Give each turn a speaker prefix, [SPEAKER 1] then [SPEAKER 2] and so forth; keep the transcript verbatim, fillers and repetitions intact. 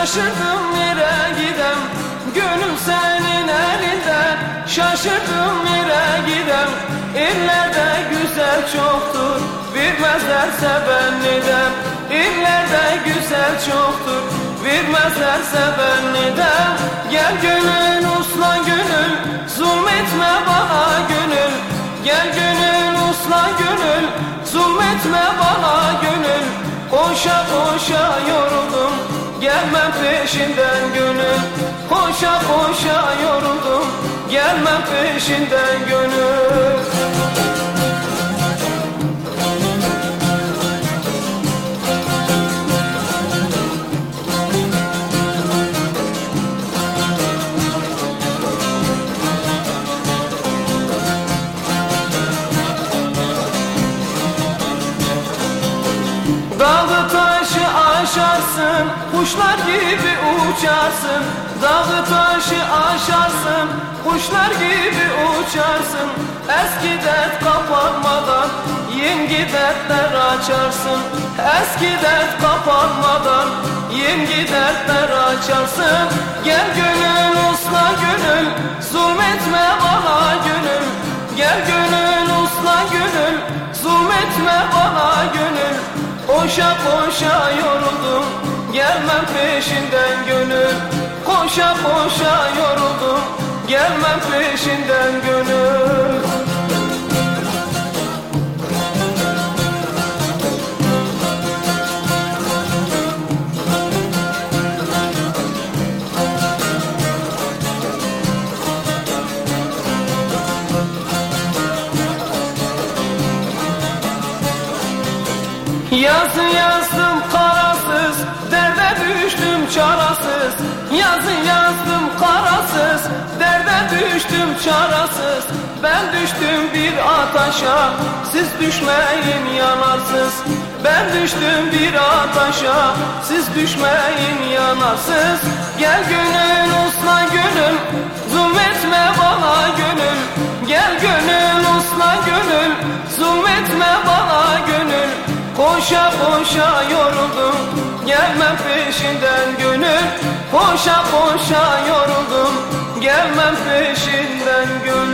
[SPEAKER 1] Şaşırdım yere gidem, gönül senin elinde. Şaşırdım yere gidem, illerde güzel çoktur, bilmezlerse ben nidem. İllerde güzel çoktur, bilmezlerse ben nidem. Gel gönül uslan gönül, zulmetme bana gönül. Gel gönül uslan gönül, zulmetme bana gönül. Koşa koşa yoruldum, gelmem peşinden gönül. Koşa koşa yoruldum, gelmem peşinden gönül. Dağı taşı aşarsın, kuşlar gibi uçarsın. Dağı taşı aşarsın, kuşlar gibi uçarsın. Eski dert kapanmadan yeni dertler açarsın. Eski dert kapanmadan yeni dertler açarsın. Gel gönül usla gönül, zulmetme bana gönül. Gel gönül usla gönül, zulmetme bana gönül. Koşa koşa yoruldum, gelmem peşinden gönül. Koşa koşa yoruldum, gelmem peşinden gönül. Yazı yazdım karasız, derde düştüm çarasız. Yazı yazdım karasız, derde düştüm çarasız. Ben düştüm bir ataşa, siz düşmeyin yanarsız. Ben düştüm bir ataşa, siz düşmeyin yanarsız. Gel gönül usla gönül, zulmetme bana gönül. Gel gönül usla gönül, zulmetme bana gönül. Koşa koşa yoruldum, gelmem peşinden gönül. Koşa koşa yoruldum, gelmem peşinden gönül.